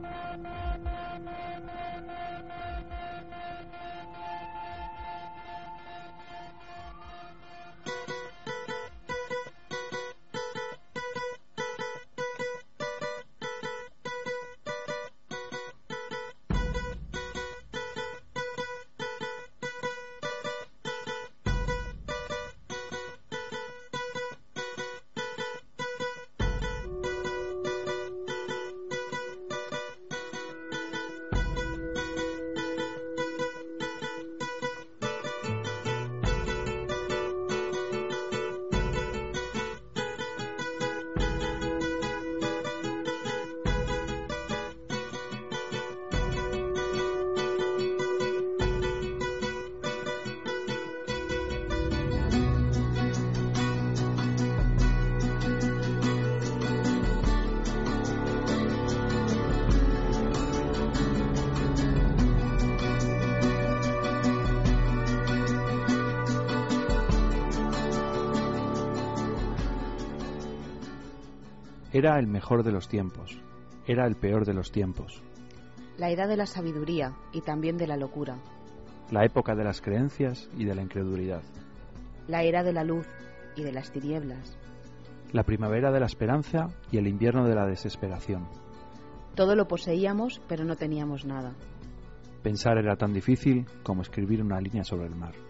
Era el mejor de los tiempos, era el peor de los tiempos. La edad de la sabiduría y también de la locura. La época de las creencias y de la incredulidad. La era de la luz y de las tinieblas. La primavera de la esperanza y el invierno de la desesperación. Todo lo poseíamos, pero no teníamos nada. Pensar era tan difícil como escribir una línea sobre el mar.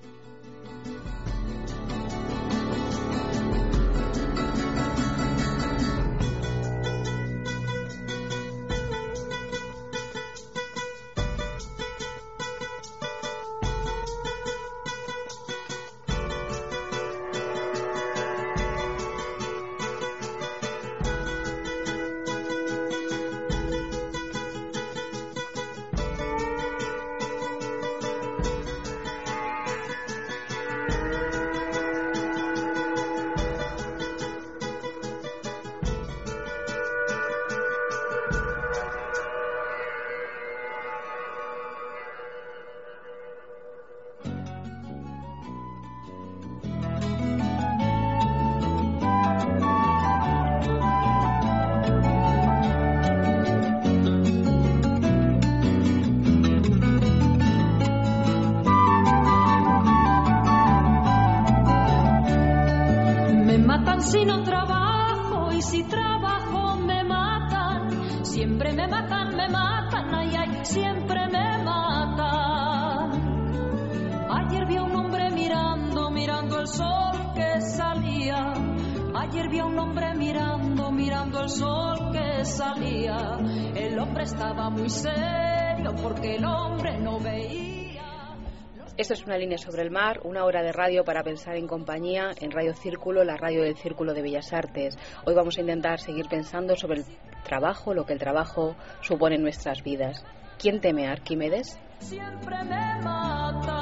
Si no trabajo y si trabajo me matan, siempre me matan, ay, ay, siempre me matan. Ayer vi a un hombre mirando el sol que salía. Ayer vi a un hombre mirando el sol que salía. El hombre estaba muy serio porque el hombre no veía. Esto es Una línea sobre el mar, una hora de radio para pensar en compañía en Radio Círculo, la radio del Círculo de Bellas Artes. Hoy vamos a intentar seguir pensando sobre el trabajo, lo que el trabajo supone en nuestras vidas. ¿Quién teme a Arquímedes? Siempre me matan.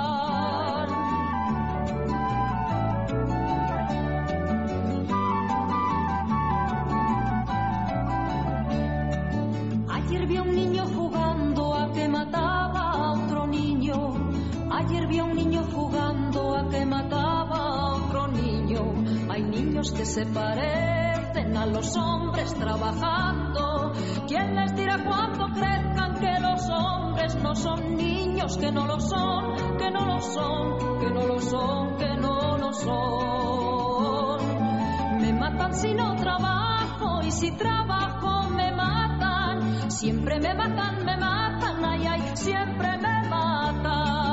Ayer vi a un niño jugando a que mataba a otro niño. Ayer vi a un niño jugando a que mataba a otro niño. Hay niños que se parecen a los hombres trabajando. ¿Quién les dirá cuando crezcan que los hombres no son niños? Que no lo son, que no lo son, que no lo son, que no lo son. Me matan si no trabajo y si trabajo me matan. Siempre me matan, ay, ay, siempre me matan.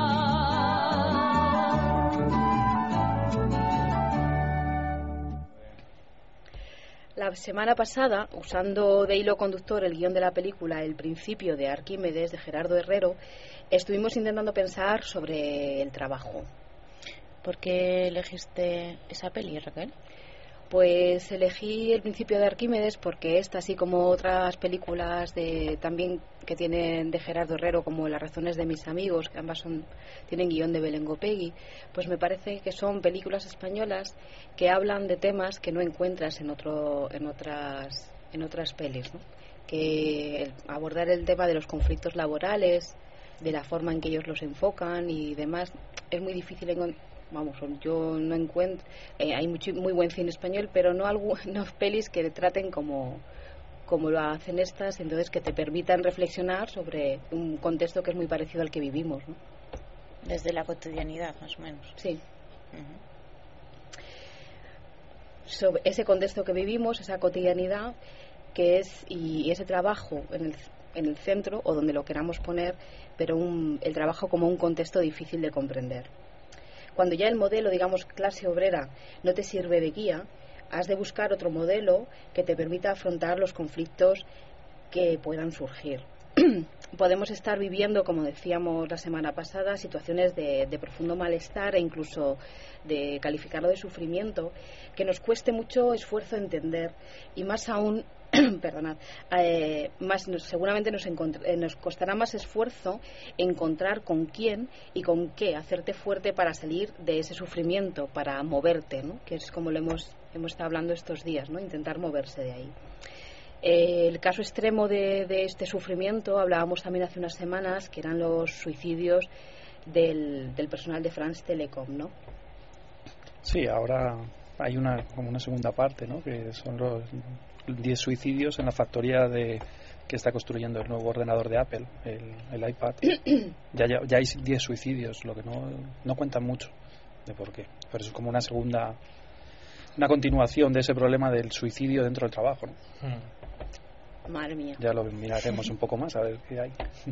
La semana pasada, usando de hilo conductor el guión de la película El principio de Arquímedes, de Gerardo Herrero, estuvimos intentando pensar sobre el trabajo. ¿Por qué elegiste esa peli, Raquel? Pues elegí El principio de Arquímedes porque esta, así como otras películas también que tienen de Gerardo Herrero, como Las razones de mis amigos, que ambas tienen guión de Belén Gopegui, pues me parece que son películas españolas que hablan de temas que no encuentras en otras pelis, ¿no? Que abordar el tema de los conflictos laborales, de la forma en que ellos los enfocan y demás, es muy difícil yo no encuentro, hay muy buen cine español, pero no pelis que traten como como lo hacen estas, entonces que te permitan reflexionar sobre un contexto que es muy parecido al que vivimos, ¿no? Desde la cotidianidad, más o menos. Sí. Sobre ese contexto que vivimos, esa cotidianidad que es, y ese trabajo en el centro, o donde lo queramos poner, pero el trabajo como un contexto difícil de comprender. Cuando ya el modelo, digamos, clase obrera, no te sirve de guía, has de buscar otro modelo que te permita afrontar los conflictos que puedan surgir. Podemos estar viviendo, como decíamos la semana pasada, situaciones de profundo malestar e incluso de calificarlo de sufrimiento, que nos cueste mucho esfuerzo entender, y más aún, perdonad, seguramente nos costará más esfuerzo encontrar con quién y con qué hacerte fuerte para salir de ese sufrimiento, para moverte, ¿no? Que es como lo hemos estado hablando estos días, ¿no? Intentar moverse de ahí. El caso extremo de este sufrimiento, hablábamos también hace unas semanas, que eran los suicidios del personal de France Telecom, ¿no? Sí, ahora hay como una segunda parte, ¿no? Que son los 10 suicidios en la factoría que está construyendo el nuevo ordenador de Apple, el iPad. Ya hay 10 suicidios, lo que no cuentan mucho de por qué. Pero eso es como una continuación de ese problema del suicidio dentro del trabajo, ¿no? Madre mía. Ya lo miraremos un poco más a ver qué hay.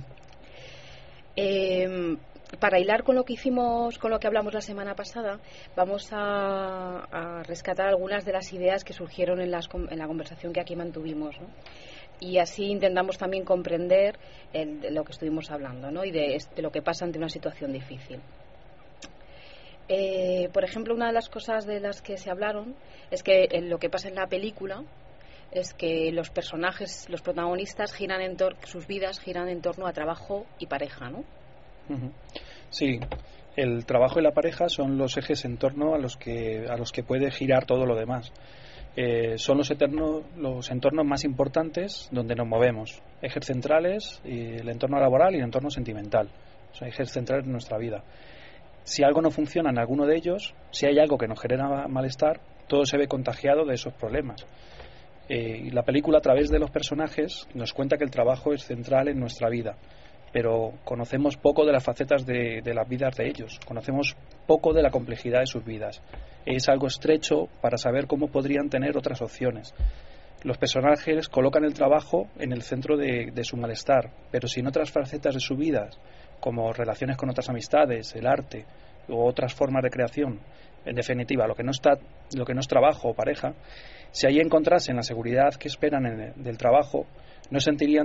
Para hilar con lo que hicimos, con lo que hablamos la semana pasada, vamos a rescatar algunas de las ideas que surgieron en la conversación que aquí mantuvimos, ¿no? Y así intentamos también comprender lo que estuvimos hablando, ¿no? Y de lo que pasa ante una situación difícil. Por ejemplo, una de las cosas de las que se hablaron es que lo que pasa en la película es que los personajes, los protagonistas, sus vidas giran en torno a trabajo y pareja, ¿no? Sí, el trabajo y la pareja son los ejes en torno a los que puede girar todo lo demás. Son los entornos más importantes donde nos movemos. Ejes centrales, el entorno laboral y el entorno sentimental. Son ejes centrales de nuestra vida. Si algo no funciona en alguno de ellos, si hay algo que nos genera malestar, todo se ve contagiado de esos problemas. Y la película, a través de los personajes, nos cuenta que el trabajo es central en nuestra vida, pero conocemos poco de las facetas de las vidas de ellos, conocemos poco de la complejidad de sus vidas. Es algo estrecho para saber cómo podrían tener otras opciones. Los personajes colocan el trabajo en el centro de su malestar, pero sin otras facetas de su vida, como relaciones con otras amistades, el arte u otras formas de creación, en definitiva, lo que no es trabajo o pareja, si ahí encontrasen la seguridad que esperan del trabajo, no sentirían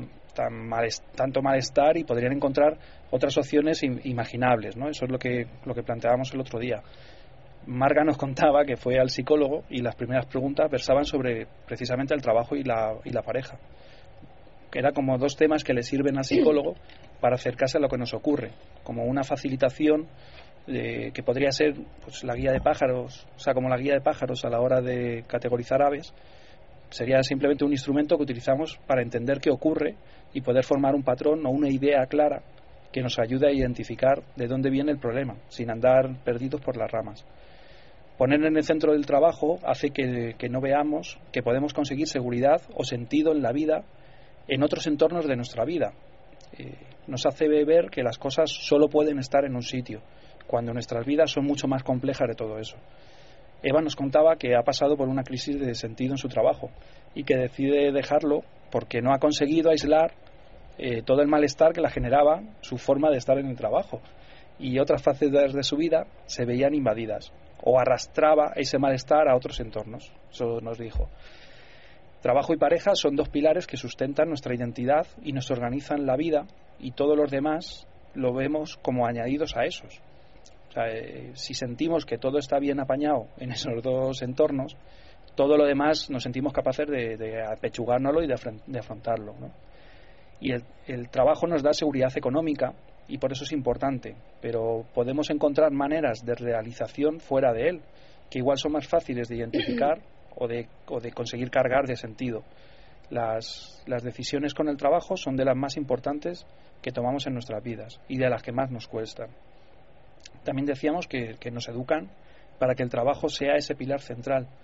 tanto malestar y podrían encontrar otras opciones imaginables, ¿no? Eso es lo que planteábamos el otro día. Marga nos contaba que fue al psicólogo y las primeras preguntas versaban sobre precisamente el trabajo y la pareja. Que era como dos temas que le sirven al psicólogo para acercarse a lo que nos ocurre, como una facilitación que podría ser pues la guía de pájaros, o sea, como la guía de pájaros a la hora de categorizar aves. Sería simplemente un instrumento que utilizamos para entender qué ocurre y poder formar un patrón o una idea clara que nos ayude a identificar de dónde viene el problema, sin andar perdidos por las ramas. Poner en el centro del trabajo hace que no veamos que podemos conseguir seguridad o sentido en la vida en otros entornos de nuestra vida. Nos hace ver que las cosas solo pueden estar en un sitio, cuando nuestras vidas son mucho más complejas de todo eso. Eva nos contaba que ha pasado por una crisis de sentido en su trabajo y que decide dejarlo porque no ha conseguido aislar todo el malestar que la generaba su forma de estar en el trabajo, y otras facetas de su vida se veían invadidas o arrastraba ese malestar a otros entornos. Eso nos dijo. Trabajo y pareja son dos pilares que sustentan nuestra identidad y nos organizan la vida, y todos los demás lo vemos como añadidos a esos. O sea, si sentimos que todo está bien apañado en esos dos entornos, todo lo demás nos sentimos capaces de apechugárnoslo y de afrontarlo, ¿no? Y el trabajo nos da seguridad económica y por eso es importante, pero podemos encontrar maneras de realización fuera de él, que igual son más fáciles de identificar o de conseguir cargar de sentido. Las decisiones con el trabajo son de las más importantes que tomamos en nuestras vidas y de las que más nos cuestan. También decíamos que nos educan para que el trabajo sea ese pilar central,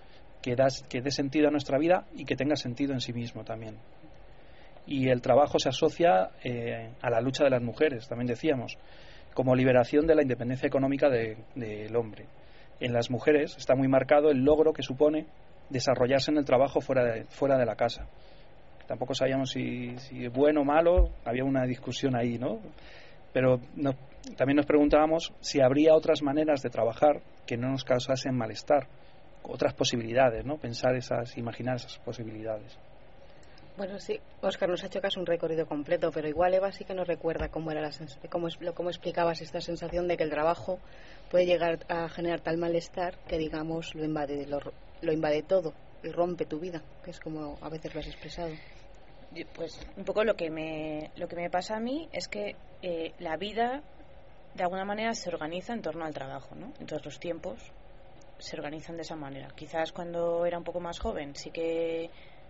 que dé sentido a nuestra vida y que tenga sentido en sí mismo también. Y el trabajo se asocia a la lucha de las mujeres, también decíamos, como liberación de la independencia económica del hombre. En las mujeres está muy marcado el logro que supone desarrollarse en el trabajo fuera de la casa. Tampoco sabíamos si es bueno o malo, había una discusión ahí, ¿no? Pero también nos preguntábamos si habría otras maneras de trabajar que no nos causasen malestar, otras posibilidades, ¿no? Imaginar esas posibilidades. Bueno, sí, Óscar nos ha hecho casi un recorrido completo, pero igual Eva sí que nos recuerda cómo explicabas esta sensación de que el trabajo puede llegar a generar tal malestar que, digamos, lo invade todo y rompe tu vida, que es como a veces lo has expresado. Pues un poco lo que me pasa a mí es que la vida de alguna manera se organiza en torno al trabajo, ¿no? Entonces los tiempos se organizan de esa manera. Quizás cuando era un poco más joven sí que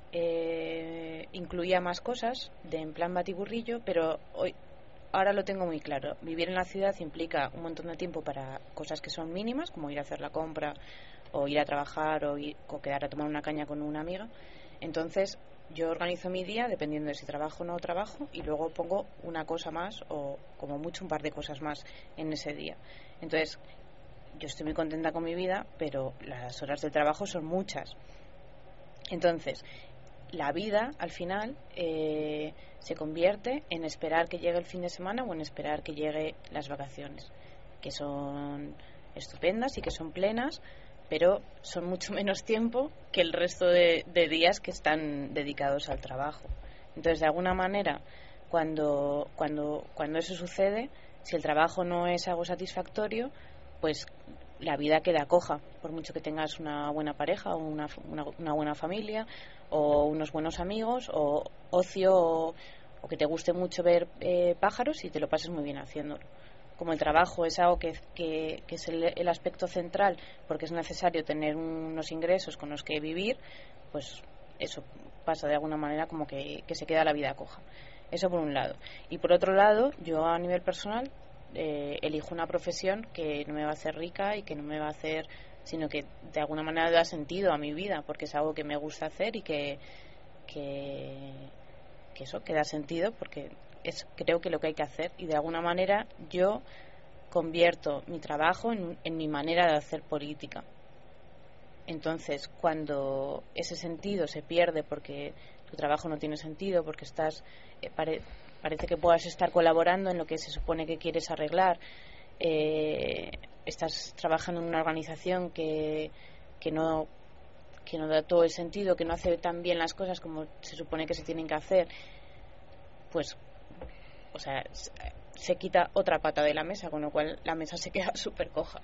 incluía más cosas en plan batiburrillo, pero ahora lo tengo muy claro. Vivir en la ciudad implica un montón de tiempo para cosas que son mínimas, como ir a hacer la compra o ir a trabajar o quedar a tomar una caña con una amiga. Entonces yo organizo mi día dependiendo de si trabajo o no trabajo, y luego pongo una cosa más o como mucho un par de cosas más en ese día. Entonces yo estoy muy contenta con mi vida, pero las horas de trabajo son muchas. Entonces la vida al final se convierte en esperar que llegue el fin de semana o en esperar que llegue las vacaciones, que son estupendas y que son plenas, pero son mucho menos tiempo que el resto de días que están dedicados al trabajo. Entonces, de alguna manera, cuando eso sucede, si el trabajo no es algo satisfactorio, pues la vida queda coja, por mucho que tengas una buena pareja o una buena familia o unos buenos amigos o ocio o que te guste mucho ver pájaros y te lo pases muy bien haciéndolo. Como el trabajo es algo que es el aspecto central, porque es necesario tener unos ingresos con los que vivir, pues eso pasa de alguna manera como que se queda la vida coja. Eso por un lado. Y por otro lado, yo a nivel personal elijo una profesión que no me va a hacer rica y que no me va a hacer, sino que de alguna manera da sentido a mi vida, porque es algo que me gusta hacer y que da sentido, porque es creo que lo que hay que hacer, y de alguna manera yo convierto mi trabajo en mi manera de hacer política. Entonces, cuando ese sentido se pierde porque tu trabajo no tiene sentido, porque estás parece que puedas estar colaborando en lo que se supone que quieres arreglar, estás trabajando en una organización que no da todo el sentido, que no hace tan bien las cosas como se supone que se tienen que hacer, pues o sea, se quita otra pata de la mesa, con lo cual la mesa se queda súper coja.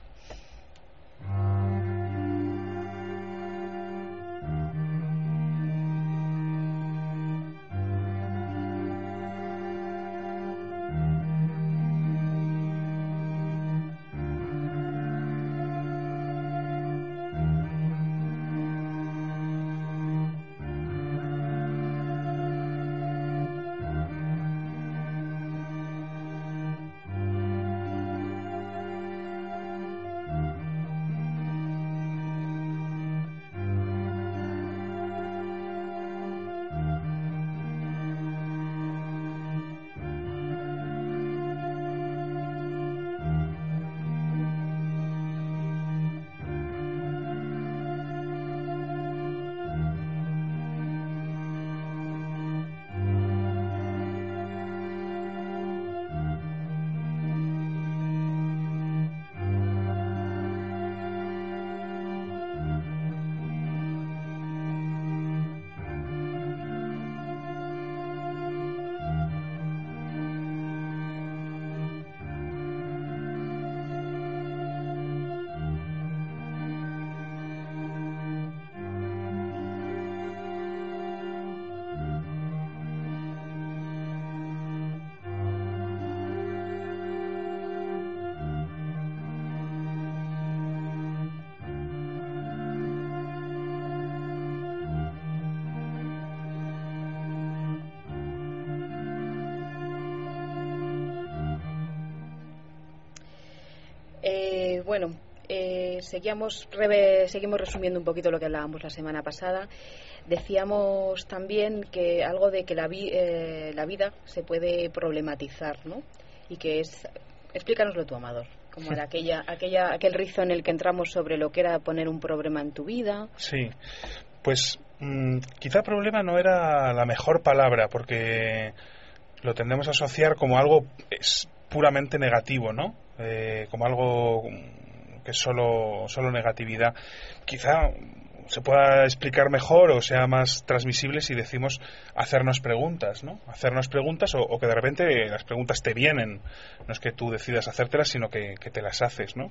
seguimos resumiendo un poquito lo que hablábamos la semana pasada. Decíamos también que algo de que la vida se puede problematizar, ¿no? Y que es... Explícanoslo tú, Amador. Como era aquel rizo en el que entramos sobre lo que era poner un problema en tu vida. Sí, pues quizá problema no era la mejor palabra, porque lo tendemos a asociar como algo puramente negativo, ¿no? Como algo que es solo negatividad. Quizá se pueda explicar mejor o sea más transmisible si decimos hacernos preguntas, ¿no? Hacernos preguntas o que de repente las preguntas te vienen. No es que tú decidas hacértelas, sino que te las haces, ¿no?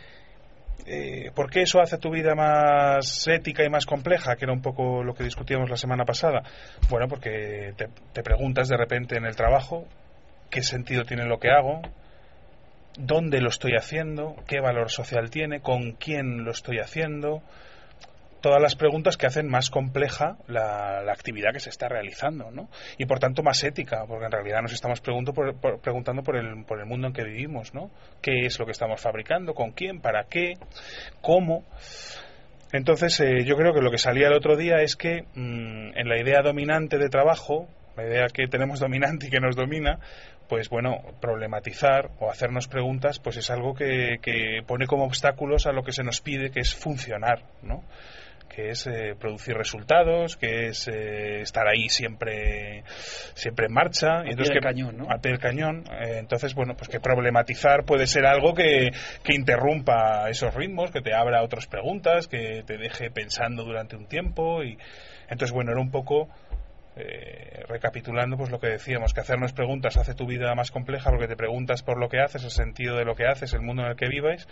¿Por qué eso hace tu vida más ética y más compleja? Que era un poco lo que discutíamos la semana pasada. Bueno, porque te preguntas de repente en el trabajo qué sentido tiene lo que hago, dónde lo estoy haciendo, qué valor social tiene, con quién lo estoy haciendo. Todas las preguntas que hacen más compleja la actividad que se está realizando, ¿no? Y por tanto más ética, porque en realidad nos estamos preguntando por el mundo en que vivimos, ¿no? ¿Qué es lo que estamos fabricando? ¿Con quién? ¿Para qué? ¿Cómo? Entonces yo creo que lo que salía el otro día es que en la idea dominante de trabajo, la idea que tenemos dominante y que nos domina, pues bueno, problematizar o hacernos preguntas pues es algo que pone como obstáculos a lo que se nos pide, que es funcionar, ¿no? Que es producir resultados, que es estar ahí siempre en marcha. Y entonces, cañón, ¿no? A pie del cañón. Entonces, bueno, pues que problematizar puede ser algo que interrumpa esos ritmos, que te abra otras preguntas, que te deje pensando durante un tiempo. Y entonces, bueno, era un poco... recapitulando pues lo que decíamos, que hacernos preguntas hace tu vida más compleja porque te preguntas por lo que haces, el sentido de lo que haces, el mundo en el que vives,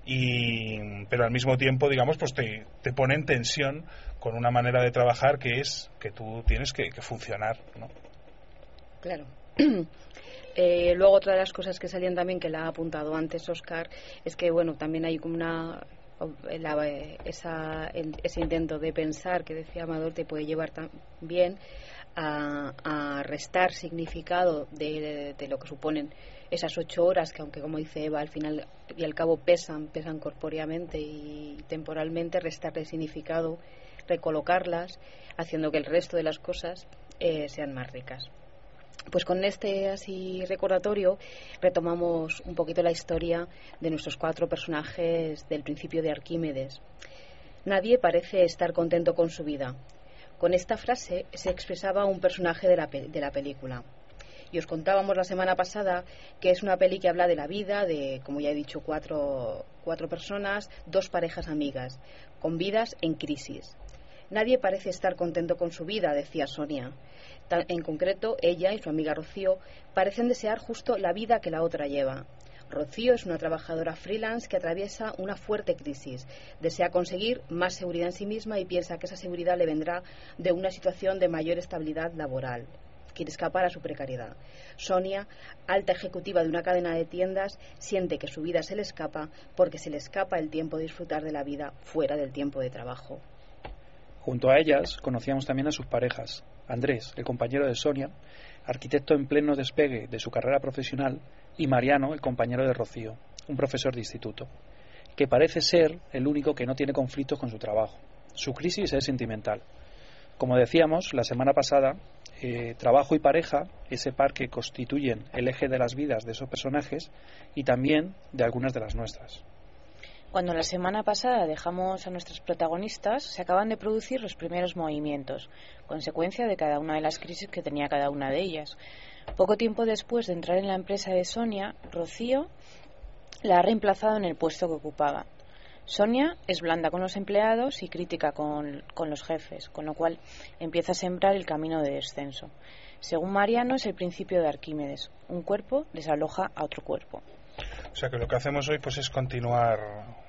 pero al mismo tiempo, digamos, pues te pone en tensión con una manera de trabajar que es que tú tienes que funcionar, ¿no? Claro. Luego otra de las cosas que salían también, que la ha apuntado antes Óscar, es que bueno, también hay como ese intento de pensar que decía Amador te puede llevar también a restar significado de lo que suponen esas 8 horas que, aunque como dice Eva, al final y al cabo pesan corpóreamente y temporalmente, restarle significado, recolocarlas, haciendo que el resto de las cosas sean más ricas. Pues con este así recordatorio retomamos un poquito la historia de nuestros 4 personajes del principio de Arquímedes. Nadie parece estar contento con su vida. Con esta frase se expresaba un personaje de la película. Y os contábamos la semana pasada que es una peli que habla de la vida de, como ya he dicho, cuatro personas, 2 parejas amigas, con vidas en crisis. Nadie parece estar contento con su vida, decía Sonia. En concreto, ella y su amiga Rocío parecen desear justo la vida que la otra lleva. Rocío es una trabajadora freelance que atraviesa una fuerte crisis. Desea conseguir más seguridad en sí misma y piensa que esa seguridad le vendrá de una situación de mayor estabilidad laboral. Quiere escapar a su precariedad. Sonia, alta ejecutiva de una cadena de tiendas, siente que su vida se le escapa porque se le escapa el tiempo de disfrutar de la vida fuera del tiempo de trabajo. Junto a ellas conocíamos también a sus parejas. Andrés, el compañero de Sonia, arquitecto en pleno despegue de su carrera profesional, y Mariano, el compañero de Rocío, un profesor de instituto, que parece ser el único que no tiene conflictos con su trabajo. Su crisis es sentimental. Como decíamos la semana pasada, trabajo y pareja, ese par que constituyen el eje de las vidas de esos personajes y también de algunas de las nuestras. Cuando la semana pasada dejamos a nuestros protagonistas, se acaban de producir los primeros movimientos, consecuencia de cada una de las crisis que tenía cada una de ellas. Poco tiempo después de entrar en la empresa de Sonia, Rocío la ha reemplazado en el puesto que ocupaba. Sonia es blanda con los empleados y crítica con los jefes, con lo cual empieza a sembrar el camino de descenso. Según Mariano, es el principio de Arquímedes. Un cuerpo desaloja a otro cuerpo. O sea que lo que hacemos hoy pues es continuar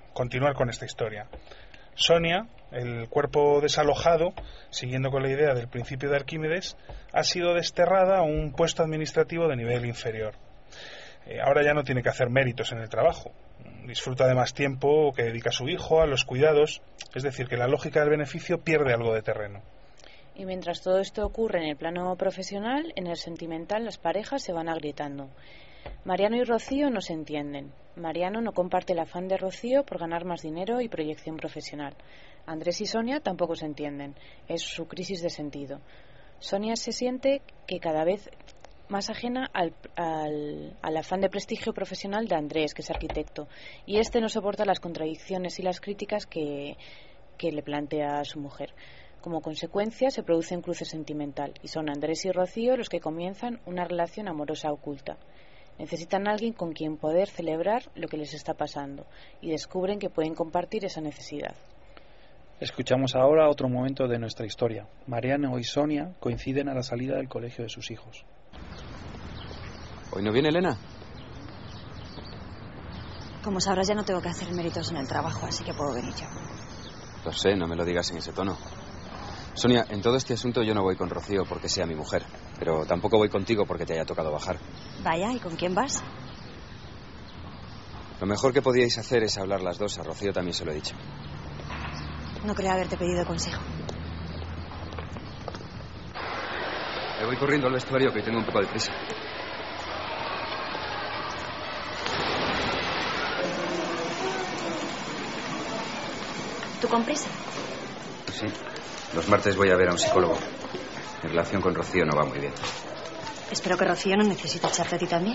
con esta historia. Sonia, el cuerpo desalojado, siguiendo con la idea del principio de Arquímedes, ha sido desterrada a un puesto administrativo de nivel inferior. Ahora ya no tiene que hacer méritos en el trabajo. Disfruta de más tiempo que dedica a su hijo, a los cuidados. Es decir, que la lógica del beneficio pierde algo de terreno. Y mientras todo esto ocurre en el plano profesional, en el sentimental las parejas se van agrietando. Mariano y Rocío no se entienden. Mariano no comparte el afán de Rocío por ganar más dinero y proyección profesional. Andrés y Sonia tampoco se entienden. Es su crisis de sentido. Sonia se siente que cada vez más ajena al afán de prestigio profesional de Andrés, que es arquitecto, y este no soporta las contradicciones y las críticas que le plantea a su mujer. Como consecuencia se produce un cruce sentimental y son Andrés y Rocío los que comienzan una relación amorosa oculta. Necesitan a alguien con quien poder celebrar lo que les está pasando y descubren que pueden compartir esa necesidad. Escuchamos ahora otro momento de nuestra historia. Mariano y Sonia coinciden a la salida del colegio de sus hijos. ¿Hoy no viene Elena? Como sabrás, ya no tengo que hacer méritos en el trabajo, así que puedo venir yo. Lo sé, no me lo digas en ese tono. Sonia, en todo este asunto yo no voy con Rocío porque sea mi mujer, pero tampoco voy contigo porque te haya tocado bajar. Vaya, ¿y con quién vas? Lo mejor que podíais hacer es hablar las dos. A Rocío también se lo he dicho. No creo haberte pedido consejo. Me voy corriendo al vestuario, que tengo un poco de prisa. ¿Tú con prisa? Sí. Los martes voy a ver a un psicólogo. Mi relación con Rocío no va muy bien. Espero que Rocío no necesite echarte a ti también.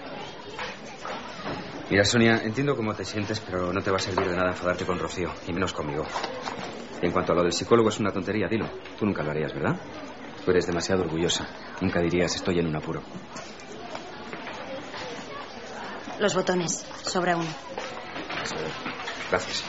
Mira, Sonia, entiendo cómo te sientes, pero no te va a servir de nada enfadarte con Rocío, y menos conmigo. Y en cuanto a lo del psicólogo, es una tontería, dilo. Tú nunca lo harías, ¿verdad? Tú eres demasiado orgullosa. Nunca dirías, estoy en un apuro. Los botones. Sobra uno. Gracias.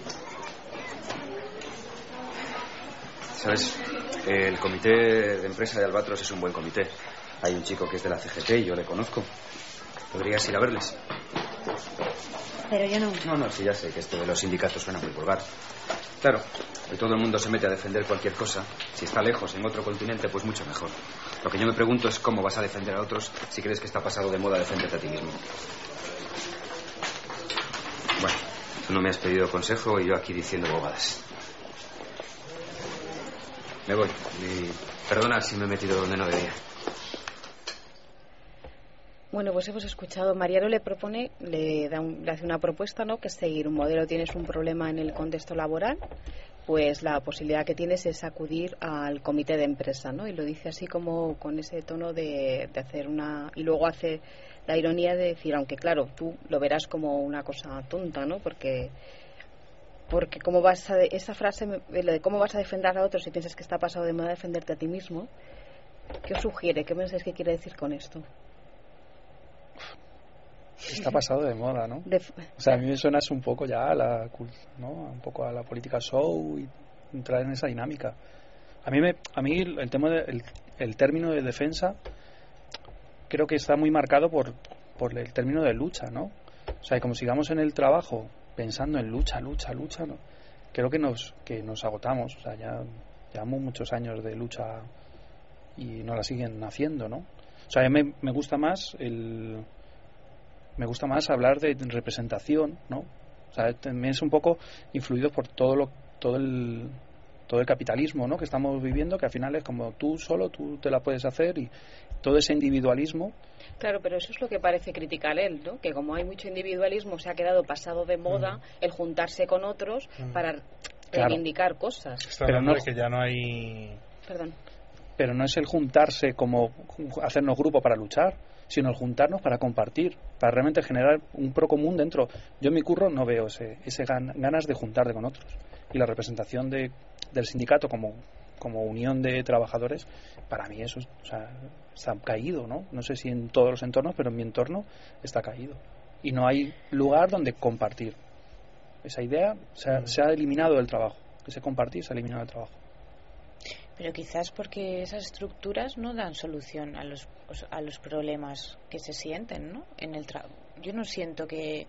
¿Sabes? El comité de empresa de Albatros es un buen comité. Hay un chico que es de la CGT y yo le conozco. ¿Podrías ir a verles? Pero yo no... No, sí, ya sé que esto de los sindicatos suena muy vulgar. Claro, hoy todo el mundo se mete a defender cualquier cosa. Si está lejos, en otro continente, pues mucho mejor. Lo que yo me pregunto es cómo vas a defender a otros si crees que está pasado de moda defenderte a ti mismo. Bueno, tú no me has pedido consejo y yo aquí diciendo bobadas. Me voy. Perdona si me he metido donde no debía. Bueno, pues hemos escuchado. Mariano le propone, le hace una propuesta, ¿no? Que es seguir un modelo. Tienes un problema en el contexto laboral, pues la posibilidad que tienes es acudir al comité de empresa, ¿no? Y lo dice así como con ese tono de hacer una... Y luego hace la ironía de decir, aunque claro, tú lo verás como una cosa tonta, ¿no? Porque cómo vas a... Esa frase, lo de cómo vas a defender a otros si piensas que está pasado de moda defenderte a ti mismo, ¿qué os sugiere? ¿Qué pensáis que quiere decir con esto? Está pasado de moda, ¿no? O sea, a mí me suena un poco ya a la, ¿no? Un poco a la política show y entrar en esa dinámica. A mí el tema el término de defensa creo que está muy marcado por el término de lucha, ¿no? O sea, como sigamos en el trabajo pensando en lucha, ¿no? Creo que nos agotamos. O sea, ya llevamos muchos años de lucha y no la siguen haciendo, ¿no? O sea, a mí me gusta más hablar de representación, ¿no? O sea, también es un poco influido por todo el capitalismo, ¿no? Que estamos viviendo, que al final es como tú te la puedes hacer, y todo ese individualismo. Claro, pero eso es lo que parece criticar él, ¿no? Que como hay mucho individualismo, se ha quedado pasado de moda el juntarse con otros para reivindicar cosas. Pero no, que ya no hay... Perdón. Pero no es el juntarse como hacernos grupo para luchar, sino el juntarnos para compartir, para realmente generar un pro común dentro. Yo en mi curro no veo ese ganas de juntarte con otros. Y la representación del sindicato como unión de trabajadores, para mí eso está caído, ¿no? No sé si en todos los entornos, pero en mi entorno está caído. Y no hay lugar donde compartir. Esa idea se ha eliminado del trabajo. Ese compartir se ha eliminado del trabajo. Pero quizás porque esas estructuras no dan solución a los problemas que se sienten, ¿no? Yo no siento que...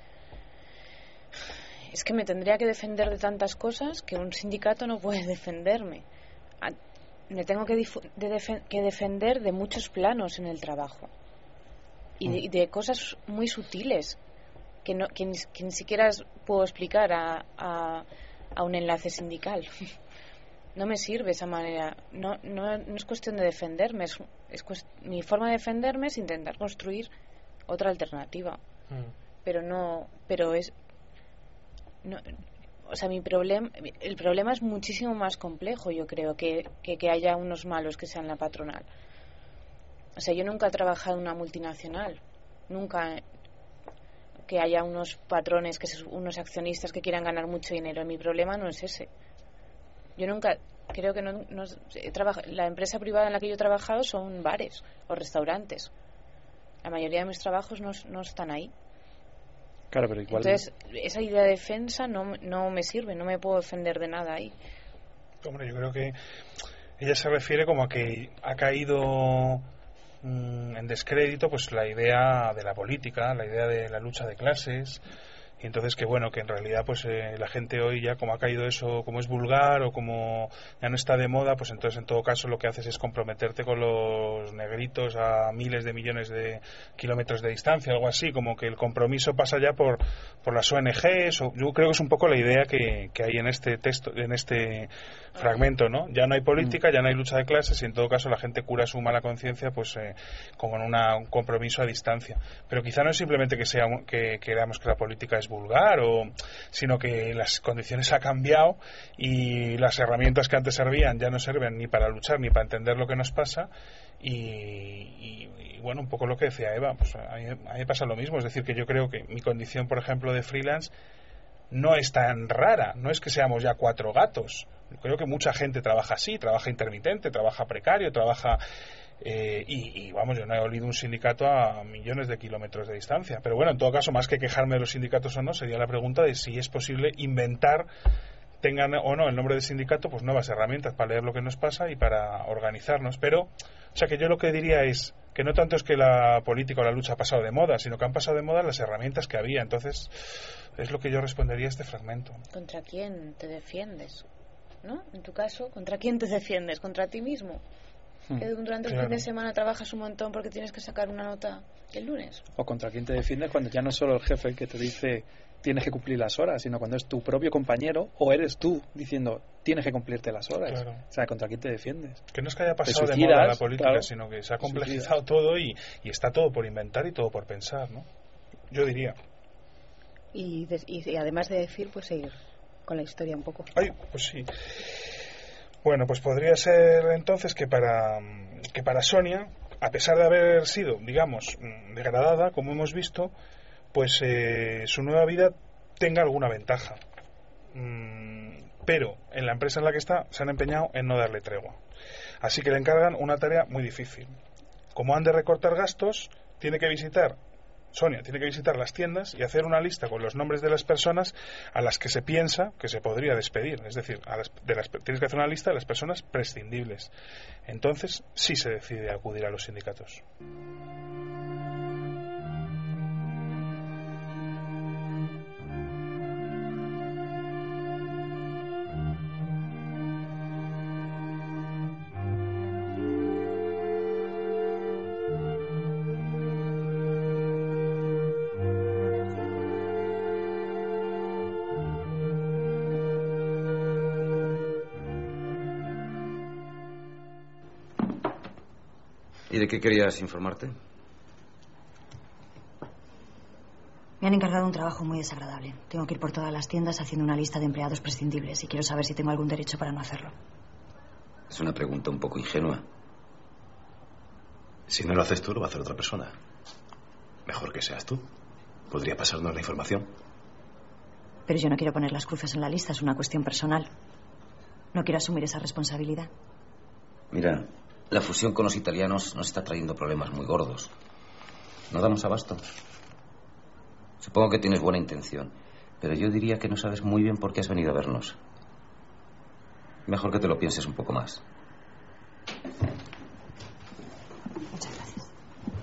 Es que me tendría que defender de tantas cosas que un sindicato no puede defenderme. Me tengo que defender de muchos planos en el trabajo. Y de cosas muy sutiles que ni siquiera puedo explicar a un enlace sindical. no me sirve esa manera. No es cuestión de defenderme, mi forma de defenderme es intentar construir otra alternativa. O sea, el problema es muchísimo más complejo, yo creo, que haya unos malos que sean la patronal. O sea, yo nunca he trabajado en una multinacional, nunca que haya unos patrones, unos accionistas que quieran ganar mucho dinero. Mi problema no es ese. Yo nunca, creo que la empresa privada en la que yo he trabajado son bares o restaurantes. La mayoría de mis trabajos no están ahí. Claro, pero igual... Entonces, esa idea de defensa no me sirve, no me puedo defender de nada ahí. Hombre, yo creo que ella se refiere como a que ha caído en descrédito pues la idea de la política, la idea de la lucha de clases, y entonces que bueno, que en realidad pues la gente hoy ya como ha caído eso, como es vulgar o como ya no está de moda, pues entonces en todo caso lo que haces es comprometerte con los negritos a miles de millones de kilómetros de distancia, algo así, como que el compromiso pasa ya por las ONGs, o yo creo que es un poco la idea que hay en este texto, en este fragmento, ¿no? Ya no hay política, ya no hay lucha de clases, y en todo caso la gente cura su mala conciencia pues con un compromiso a distancia. Pero quizá no es simplemente que creamos que la política es vulgar, sino que las condiciones han cambiado y las herramientas que antes servían ya no sirven ni para luchar ni para entender lo que nos pasa, y bueno, un poco lo que decía Eva, pues a mí me pasa lo mismo. Es decir, que yo creo que mi condición, por ejemplo, de freelance no es tan rara, no es que seamos ya 4 gatos. Yo creo que mucha gente trabaja así, trabaja intermitente, trabaja precario, trabaja... y vamos, yo no he olido un sindicato a millones de kilómetros de distancia. Pero bueno, en todo caso, más que quejarme de los sindicatos o no, sería la pregunta de si es posible inventar, tengan o no el nombre de sindicato, pues nuevas herramientas para leer lo que nos pasa y para organizarnos. Pero, o sea, que yo lo que diría es que no tanto es que la política o la lucha ha pasado de moda, sino que han pasado de moda las herramientas que había. Entonces, es lo que yo respondería a este fragmento. ¿Contra quién te defiendes? ¿No? En tu caso, ¿contra quién te defiendes? ¿Contra ti mismo? Que durante el fin de semana trabajas un montón porque tienes que sacar una nota el lunes. O contra quién te defiendes cuando ya no es solo el jefe el que te dice tienes que cumplir las horas, sino cuando es tu propio compañero o eres tú diciendo tienes que cumplirte las horas. Claro. O sea, ¿contra quién te defiendes? Que no es que haya pasado de moda la política, claro, sino que se ha complejizado todo y está todo por inventar y todo por pensar, ¿no? Yo diría. Y además de decir, pues seguir con la historia un poco. Ay, pues sí. Bueno, pues podría ser entonces que para Sonia, a pesar de haber sido, digamos, degradada, como hemos visto, pues su nueva vida tenga alguna ventaja. Pero en la empresa en la que está se han empeñado en no darle tregua. Así que le encargan una tarea muy difícil. Como han de recortar gastos, Sonia tiene que visitar las tiendas y hacer una lista con los nombres de las personas a las que se piensa que se podría despedir. Es decir, tienes que hacer una lista de las personas prescindibles. Entonces sí se decide acudir a los sindicatos. ¿Y de qué querías informarte? Me han encargado un trabajo muy desagradable. Tengo que ir por todas las tiendas haciendo una lista de empleados prescindibles y quiero saber si tengo algún derecho para no hacerlo. Es una pregunta un poco ingenua. Si no lo haces tú, lo va a hacer otra persona. Mejor que seas tú. Podría pasarnos la información. Pero yo no quiero poner las cruces en la lista, es una cuestión personal. No quiero asumir esa responsabilidad. Mira, la fusión con los italianos nos está trayendo problemas muy gordos. ¿No damos abasto? Supongo que tienes buena intención, pero yo diría que no sabes muy bien por qué has venido a vernos. Mejor que te lo pienses un poco más. Muchas gracias.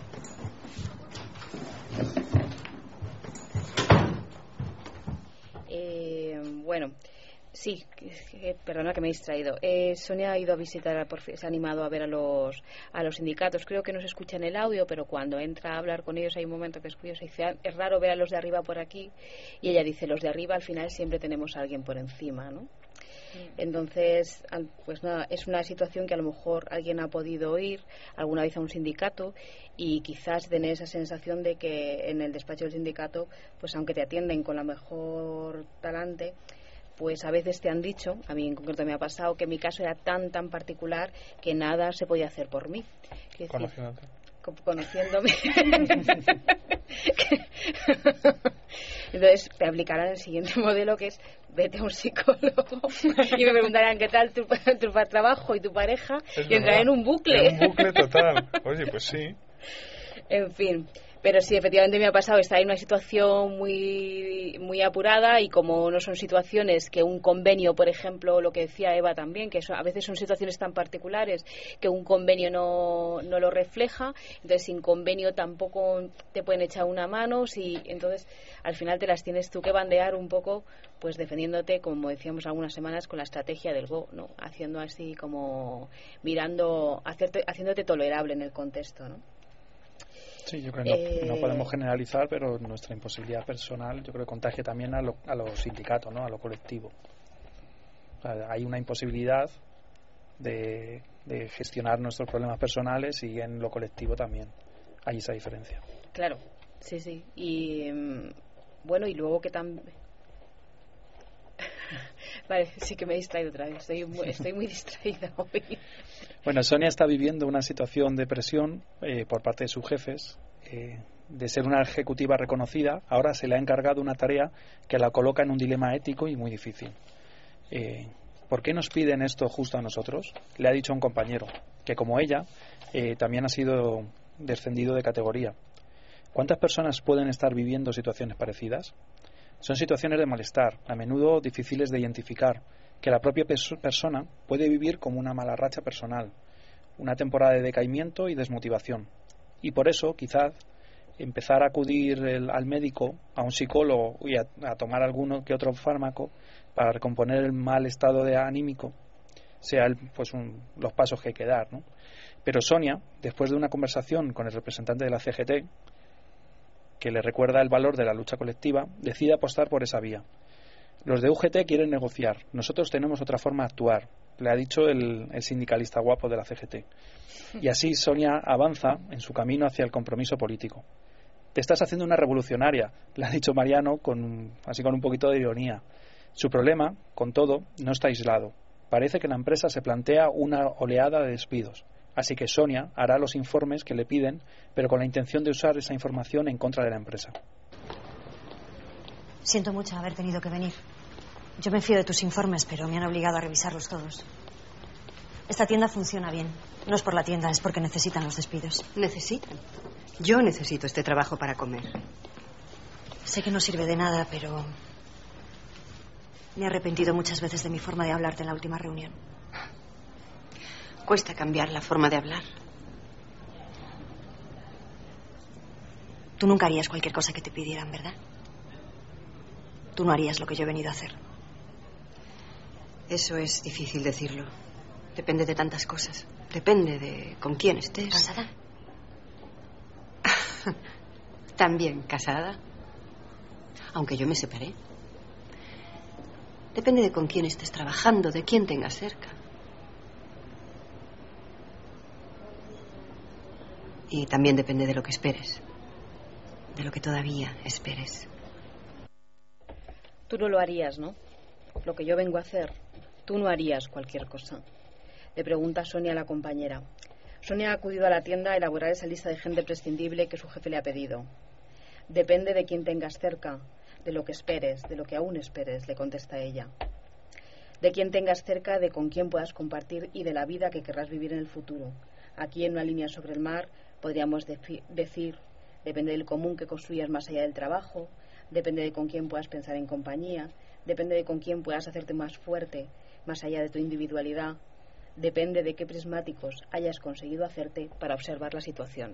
Bueno, sí, perdona que me he distraído. Sonia ha ido a visitar, se ha animado a ver a los sindicatos. Creo que no se escucha en el audio, pero cuando entra a hablar con ellos hay un momento que es curioso. Dice, es raro ver a los de arriba por aquí. Y ella dice, los de arriba al final siempre tenemos a alguien por encima, ¿no? Entonces, pues nada, es una situación que a lo mejor alguien ha podido oír alguna vez a un sindicato y quizás tener esa sensación de que en el despacho del sindicato, pues aunque te atienden con la mejor talante, pues a veces te han dicho, a mí en concreto me ha pasado, que mi caso era tan particular que nada se podía hacer por mí. Conociéndome. Entonces te aplicarán el siguiente modelo, que es vete a un psicólogo y me preguntarán qué tal tu trabajo y tu pareja, y entraré en un bucle. En un bucle total. Oye, pues sí. En fin, pero sí, efectivamente me ha pasado estar en una situación muy apurada, y como no son situaciones que un convenio, por ejemplo, lo que decía Eva también, que a veces son situaciones tan particulares que un convenio no lo refleja, entonces sin convenio tampoco te pueden echar una mano, entonces al final te las tienes tú que bandear un poco, pues defendiéndote, como decíamos algunas semanas, con la estrategia del Go, ¿no? Haciendo así como haciéndote tolerable en el contexto, ¿no? Sí, yo creo que no podemos generalizar, pero nuestra imposibilidad personal yo creo que contagia también a los sindicatos, ¿no? A lo colectivo. O sea, hay una imposibilidad de gestionar nuestros problemas personales, y en lo colectivo también hay esa diferencia. Claro, sí. Y bueno, y luego que también... Vale, sí que me he distraído otra vez. Estoy muy distraída hoy. Bueno, Sonia está viviendo una situación de presión por parte de sus jefes. De ser una ejecutiva reconocida, ahora se le ha encargado una tarea que la coloca en un dilema ético y muy difícil. ¿Por qué nos piden esto justo a nosotros? Le ha dicho a un compañero, que como ella, también ha sido descendido de categoría. ¿Cuántas personas pueden estar viviendo situaciones parecidas? Son situaciones de malestar, a menudo difíciles de identificar, que la propia persona puede vivir como una mala racha personal, una temporada de decaimiento y desmotivación. Y por eso, quizás, empezar a acudir al médico, a un psicólogo y a tomar alguno que otro fármaco para recomponer el mal estado anímico, sea los pasos que hay que dar, ¿no? Pero Sonia, después de una conversación con el representante de la CGT, que le recuerda el valor de la lucha colectiva, decide apostar por esa vía. Los de UGT quieren negociar, nosotros tenemos otra forma de actuar, le ha dicho el sindicalista guapo de la CGT. Y así Sonia avanza en su camino hacia el compromiso político. Te estás haciendo una revolucionaria, le ha dicho Mariano así con un poquito de ironía. Su problema, con todo, no está aislado. Parece que la empresa se plantea una oleada de despidos. Así que Sonia hará los informes que le piden, pero con la intención de usar esa información en contra de la empresa. Siento mucho haber tenido que venir. Yo me fío de tus informes, pero me han obligado a revisarlos todos. Esta tienda funciona bien. No es por la tienda, es porque necesitan los despidos. ¿Necesitan? Yo necesito este trabajo para comer. Sé que no sirve de nada, pero me he arrepentido muchas veces de mi forma de hablarte en la última reunión. Cuesta cambiar la forma de hablar. Tú nunca harías cualquier cosa que te pidieran, ¿verdad? Tú no harías lo que yo he venido a hacer. Eso es difícil decirlo. Depende de tantas cosas. Depende de con quién estés. ¿Casada? También casada. Aunque yo me separé. Depende de con quién estés trabajando, de quién tengas cerca. Y también depende de lo que esperes. De lo que todavía esperes. Tú no lo harías, ¿no? Lo que yo vengo a hacer. Tú no harías cualquier cosa. Le pregunta Sonia a la compañera. Sonia ha acudido a la tienda a elaborar esa lista de gente prescindible que su jefe le ha pedido. Depende de quién tengas cerca, de lo que esperes, de lo que aún esperes, le contesta ella. De quién tengas cerca, de con quién puedas compartir y de la vida que querrás vivir en el futuro. Aquí en una línea sobre el mar podríamos decir, depende del común que construyas más allá del trabajo, depende de con quién puedas pensar en compañía, depende de con quién puedas hacerte más fuerte, más allá de tu individualidad, depende de qué prismáticos hayas conseguido hacerte para observar la situación.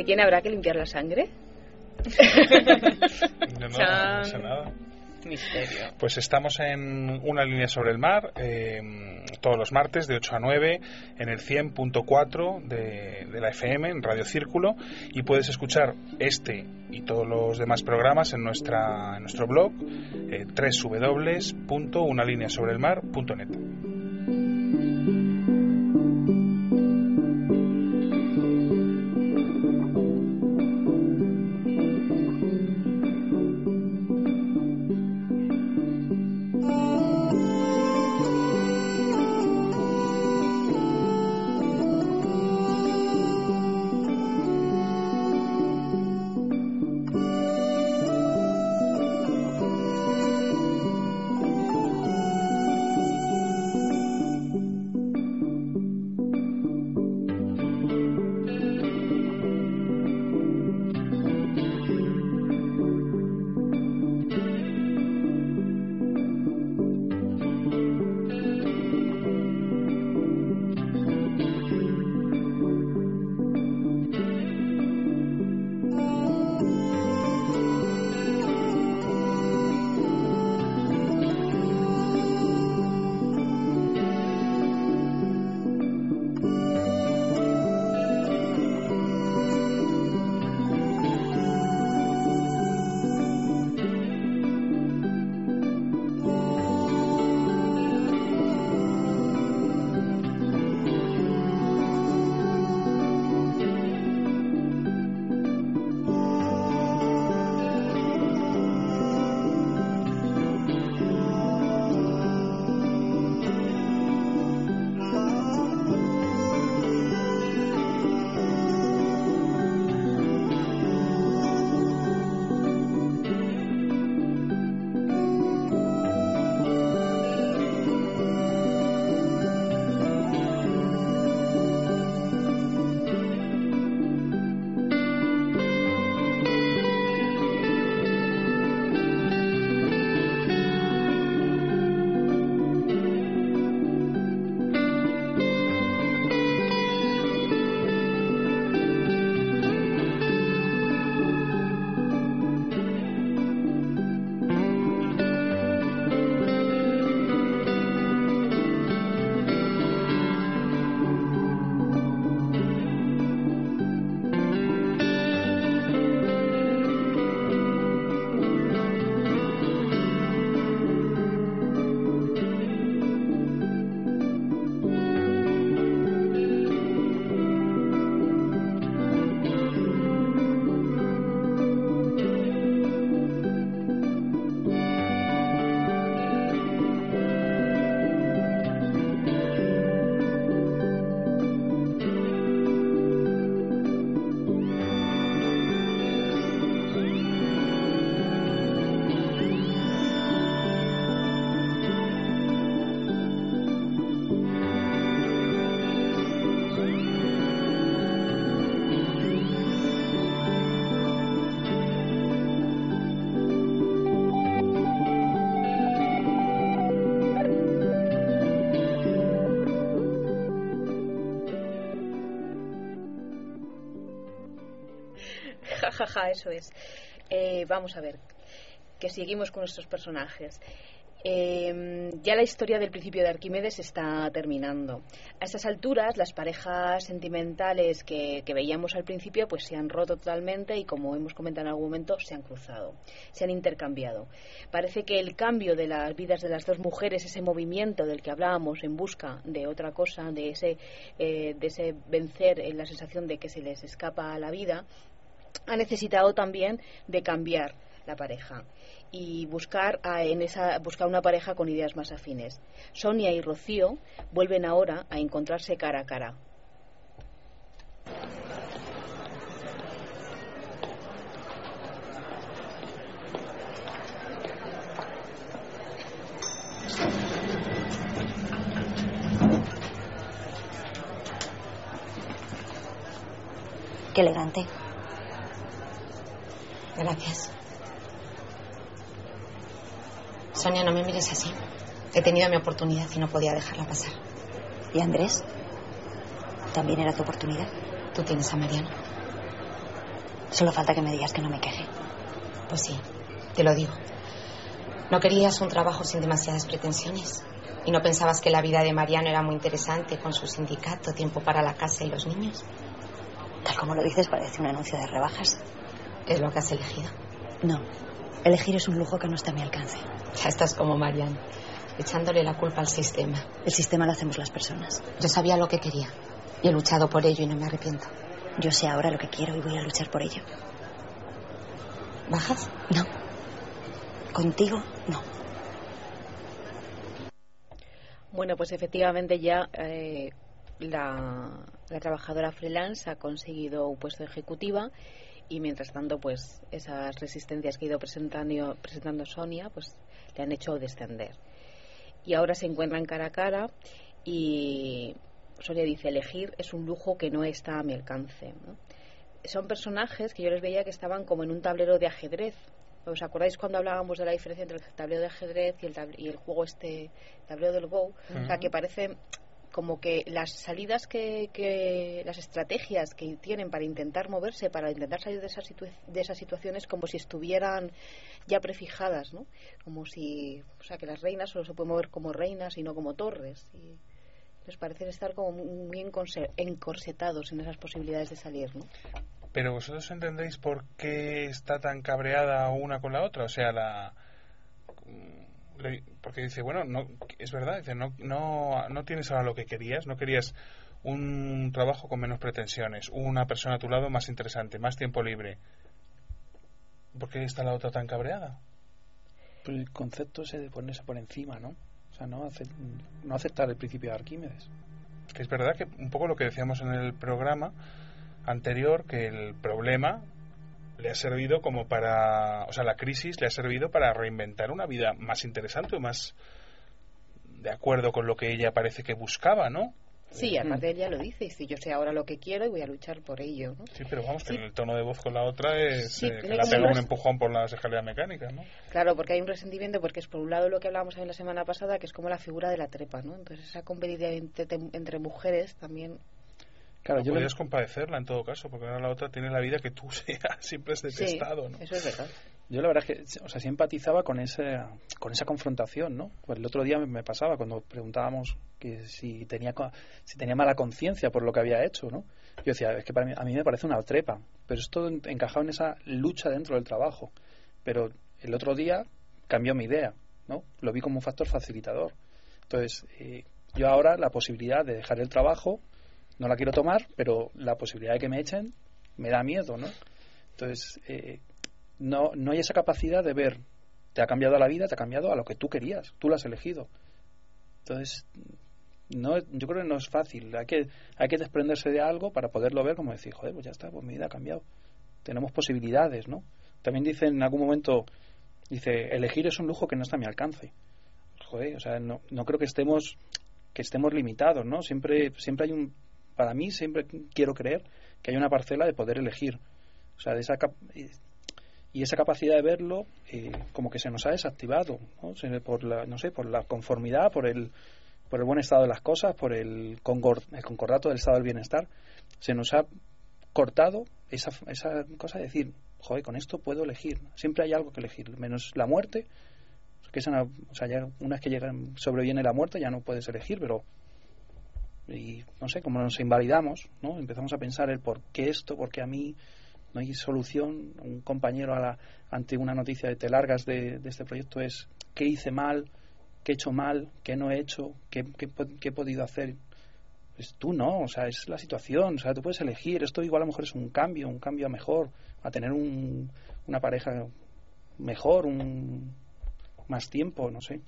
¿De quién habrá que limpiar la sangre? No sé nada. Misterio. Pues estamos en Una línea sobre el mar, todos los martes de 8 a 9 en el 100.4 de la FM, en Radio Círculo, y puedes escuchar este y todos los demás programas en nuestro blog www.unalineasobrelmar.net. Jajaja, eso es. Vamos a ver, que seguimos con nuestros personajes. Ya la historia del principio de Arquímedes está terminando. A estas alturas, las parejas sentimentales que veíamos al principio pues se han roto totalmente y, como hemos comentado en algún momento, se han cruzado, se han intercambiado. Parece que el cambio de las vidas de las dos mujeres, ese movimiento del que hablábamos en busca de otra cosa, de ese vencer en la sensación de que se les escapa la vida, ha necesitado también de cambiar la pareja y buscar una pareja con ideas más afines. Sonia y Rocío vuelven ahora a encontrarse cara a cara. Qué elegante. Gracias. Sonia, no me mires así. He tenido mi oportunidad y no podía dejarla pasar. ¿Y Andrés? ¿También era tu oportunidad? Tú tienes a Mariano. Solo falta que me digas que no me queje. Pues sí, te lo digo. ¿No querías un trabajo sin demasiadas pretensiones? ¿Y no pensabas que la vida de Mariano era muy interesante con su sindicato, tiempo para la casa y los niños? Tal como lo dices, parece un anuncio de rebajas. ¿Es lo que has elegido? No, elegir es un lujo que no está a mi alcance. Ya estás como Mariano, echándole la culpa al sistema. El sistema lo hacemos las personas. Yo sabía lo que quería y he luchado por ello y no me arrepiento. Yo sé ahora lo que quiero y voy a luchar por ello. ¿Bajas? No. Contigo, no. Bueno, pues efectivamente ya la trabajadora freelance ha conseguido un puesto de ejecutiva y mientras tanto pues esas resistencias que ha ido presentando Sonia pues le han hecho descender. Y ahora se encuentran cara a cara y Sonia dice: elegir es un lujo que no está a mi alcance, ¿no? Son personajes que yo les veía que estaban como en un tablero de ajedrez. ¿Os acordáis cuando hablábamos de la diferencia entre el tablero de ajedrez y el juego tablero del Go? O sea, que parece como que las salidas las estrategias que tienen para intentar moverse, para intentar salir de esas situaciones, como si estuvieran ya prefijadas, ¿no? Como si, o sea, que las reinas solo se pueden mover como reinas y no como torres. Y les parece estar como muy encorsetados en esas posibilidades de salir, ¿no? Pero vosotros entendéis por qué está tan cabreada una con la otra, o sea, porque dice, bueno, no, es verdad, dice, no tienes ahora lo que querías, no querías un trabajo con menos pretensiones, una persona a tu lado más interesante, más tiempo libre. ¿Por qué está la otra tan cabreada? Pues el concepto ese de ponerse por encima, ¿no? O sea, no aceptar el principio de Arquímedes. Es que es verdad que un poco lo que decíamos en el programa anterior, que el problema le ha servido como para, o sea, la crisis le ha servido para reinventar una vida más interesante, más de acuerdo con lo que ella parece que buscaba, ¿no? Sí, aparte ella lo dice, y si yo sé ahora lo que quiero y voy a luchar por ello, ¿no? Sí, pero vamos, que el tono de voz con la otra es que la como pega un empujón por las escaleras mecánicas, ¿no? Claro, porque hay un resentimiento, porque es por un lado lo que hablábamos en la semana pasada, que es como la figura de la trepa, ¿no? Entonces esa competitividad entre mujeres también... Claro, yo podrías compadecerla en todo caso, porque ahora la otra tiene la vida que tú siempre has detestado, sí, ¿no? Eso es verdad. Yo la verdad es que, o sea, sí empatizaba con esa confrontación, ¿no? Pues el otro día me pasaba cuando preguntábamos que si tenía mala conciencia por lo que había hecho, ¿no? Yo decía, es que a mí me parece una trepa, pero esto encajado en esa lucha dentro del trabajo. Pero el otro día cambió mi idea, ¿no? Lo vi como un factor facilitador. Entonces, yo ahora la posibilidad de dejar el trabajo no la quiero tomar, pero la posibilidad de que me echen me da miedo, ¿no? Entonces, no hay esa capacidad de ver, te ha cambiado la vida, te ha cambiado a lo que tú querías, tú lo has elegido. Entonces, yo creo que no es fácil, hay que desprenderse de algo para poderlo ver, como decir, joder, pues ya está, pues mi vida ha cambiado. Tenemos posibilidades, ¿no? También dice en algún momento, elegir es un lujo que no está a mi alcance. Joder, o sea, no creo que estemos limitados, ¿no? Siempre hay para mí siempre quiero creer que hay una parcela de poder elegir, o sea, y esa capacidad de verlo como que se nos ha desactivado, ¿no? Por la conformidad, por el buen estado de las cosas, por el concordato del estado del bienestar, se nos ha cortado esa cosa de decir, joder, con esto puedo elegir, siempre hay algo que elegir, menos la muerte, que ya una vez que sobreviene la muerte ya no puedes elegir, pero y no sé, como nos invalidamos, ¿no? Empezamos a pensar el por qué esto, por qué a mí, no hay solución. Un compañero ante una noticia de te largas de este proyecto es qué hice mal, qué he hecho mal, qué no he hecho, qué he podido hacer. Pues tú no, o sea, es la situación, o sea, tú puedes elegir. Esto igual a lo mejor es un cambio a mejor, a tener una pareja mejor, más tiempo, no sé.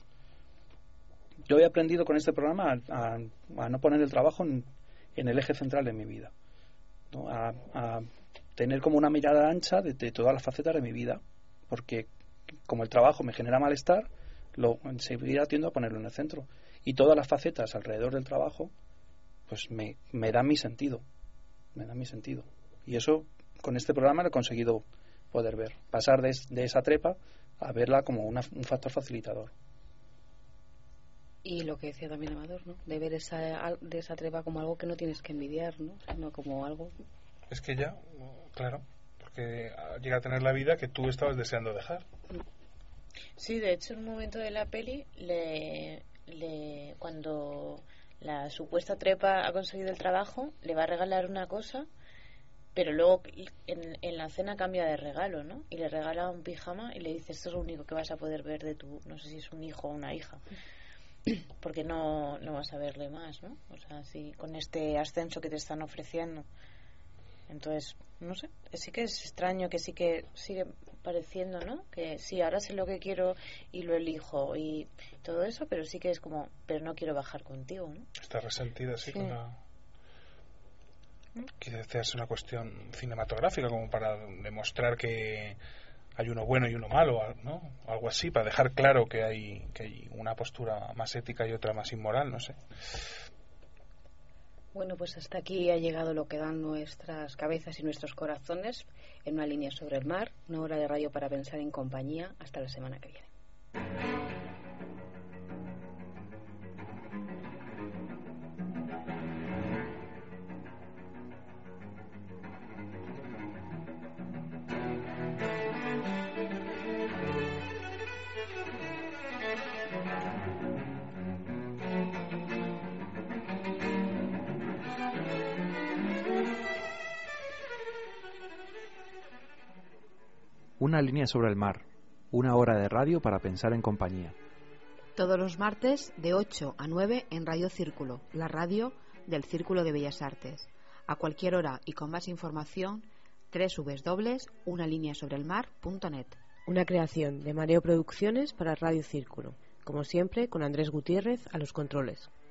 Yo he aprendido con este programa a no poner el trabajo en el eje central de mi vida, ¿no? A tener como una mirada ancha de todas las facetas de mi vida, porque como el trabajo me genera malestar, enseguida tiendo a ponerlo en el centro, y todas las facetas alrededor del trabajo pues me dan mi sentido, y eso con este programa lo he conseguido poder ver, pasar de esa trepa a verla como un factor facilitador. Y lo que decía también Amador, ¿no? De ver esa trepa como algo que no tienes que envidiar, ¿no? Sino como algo... Es que ya, claro, porque llega a tener la vida que tú estabas deseando dejar. Sí, de hecho, en un momento de la peli, cuando la supuesta trepa ha conseguido el trabajo, le va a regalar una cosa, pero luego en la cena cambia de regalo, ¿no? Y le regala un pijama y le dice: esto es lo único que vas a poder ver de tu, no sé si es un hijo o una hija, porque no vas a verle más, ¿no? O sea, sí, con este ascenso que te están ofreciendo. Entonces, no sé, sí que es extraño, que sí que sigue pareciendo, ¿no? Que sí, ahora sé lo que quiero y lo elijo y todo eso, pero sí que es como, pero no quiero bajar contigo, ¿no? Está resentida, sí. Con la... Quizás es una cuestión cinematográfica, como para demostrar que hay uno bueno y uno malo, ¿no? Algo así, para dejar claro que hay una postura más ética y otra más inmoral, no sé. Bueno, pues hasta aquí ha llegado lo que dan nuestras cabezas y nuestros corazones en Una línea sobre el mar, una hora de radio para pensar en compañía. Hasta la semana que viene. Una línea sobre el mar, una hora de radio para pensar en compañía. Todos los martes de 8 a 9 en Radio Círculo, la radio del Círculo de Bellas Artes. A cualquier hora y con más información, www.unalineasobrelmar.net. Una creación de Mareo Producciones para Radio Círculo, como siempre con Andrés Gutiérrez a los controles.